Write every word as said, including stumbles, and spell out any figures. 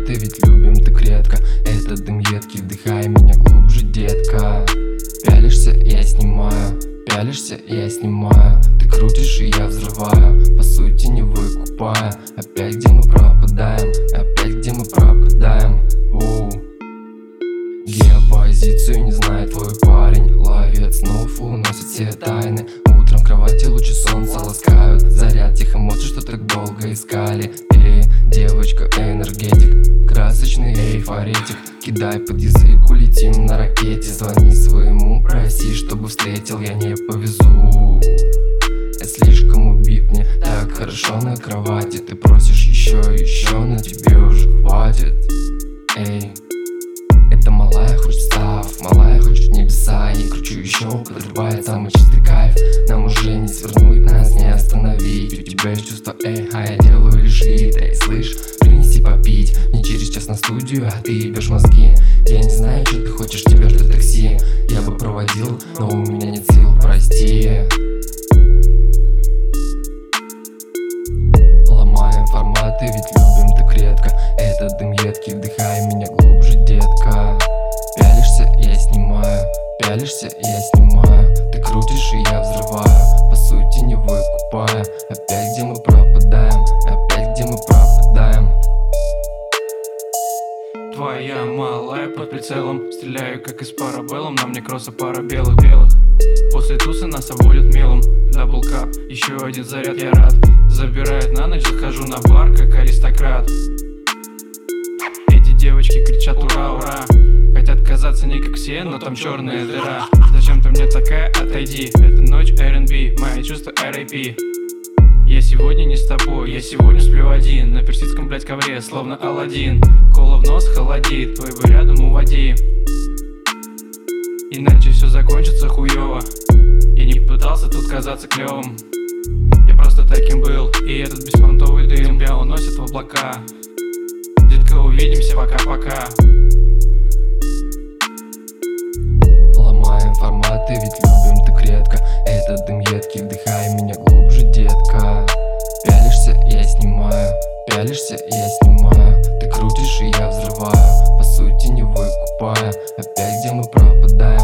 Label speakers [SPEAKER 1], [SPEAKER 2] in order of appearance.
[SPEAKER 1] форматы, ведь любим так редко. Этот дым едкий, вдыхай меня глубже, детка. Пялишься, я снимаю, пялишься, я снимаю. Ты крутишь, и я взрываю, по сути не выкупая. Опять где мы пропадаем, опять где мы пропадаем. Оу. Геопозицию не знает твой парень. Ловец снов уносит все тайны. Утром в кровати лучи солнца ласкают. Заряд тех эмоций, что так долго искали. Эй, девочка, энергетик, красочный эйфоретик. Кидай под язык, улетим на ракете. Звони своему, проси, чтобы встретил, я не повезу. Я слишком убит, мне так хорошо на кровати. Ты просишь еще и еще, но тебе уже хватит. Эй, это малая хочет став, малая хочет небеса. Я кручу еще, подрывает самый чистый кайф. Нам уже не свернуть, нас не остановить. У тебя есть чувство, эй, а я делаю лишь вид. Эй, слышь, принеси попить, мне через час на студию, а ты ебешь мозги. Я не знаю, что ты хочешь, тебя ждет такси. Я бы проводил, но у меня нет сил, прости. Ломаем форматы, ведь любим так редко. Этот дым едкий, вдыхай меня глубже, детка. Пялишься, я снимаю, пялишься, я снимаю. Ты крутишь, и я взрываю, по сути не выкупая. Опять где мы пропадаем, опять где мы пропадаем.
[SPEAKER 2] Твоя малая под прицелом, стреляю как из парабеллум. На мне кросса пара белых-белых. После тусы нас обводят мелом. Дабл кап, еще один заряд, я рад. Забирает на ночь, захожу на бар как аристократ. Эти девочки кричат ура, ура. Хотят казаться не как все, но там черная дыра. Зачем ты мне такая, отойди. Это ночь эр энд би, мои чувства эр эй пи. Я сегодня не с тобой, я сегодня сплю один. На персидском, блядь, ковре, словно Аладдин. Кола в нос холодит, твой бы рядом уводи. Иначе все закончится хуёво. Я не пытался тут казаться клёвым. Я просто таким был, и этот беспонтовый дым тебя уносит в облака. Детка, увидимся, пока-пока.
[SPEAKER 1] Ломаем форматы, ведь любим так редко. Этот дым едкий, вдыхай меня глубже, детка. Пялишься, я снимаю, пялишься, я снимаю. Ты крутишь, и я взрываю, по сути не выкупая. Опять где мы пропадаем.